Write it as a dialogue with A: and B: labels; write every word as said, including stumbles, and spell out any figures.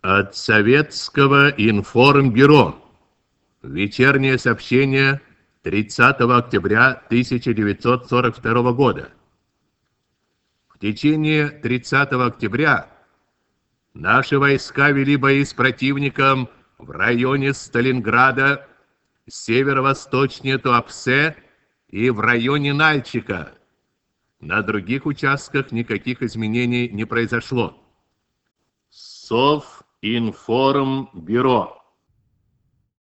A: От Советского информбюро. Вечернее сообщение тридцатого октября тысяча девятьсот сорок второго года. В течение тридцатого октября наши войска вели бои с противником в районе Сталинграда, северо-восточнее Туапсе и в районе Нальчика. На других участках никаких изменений не произошло. Совинформбюро.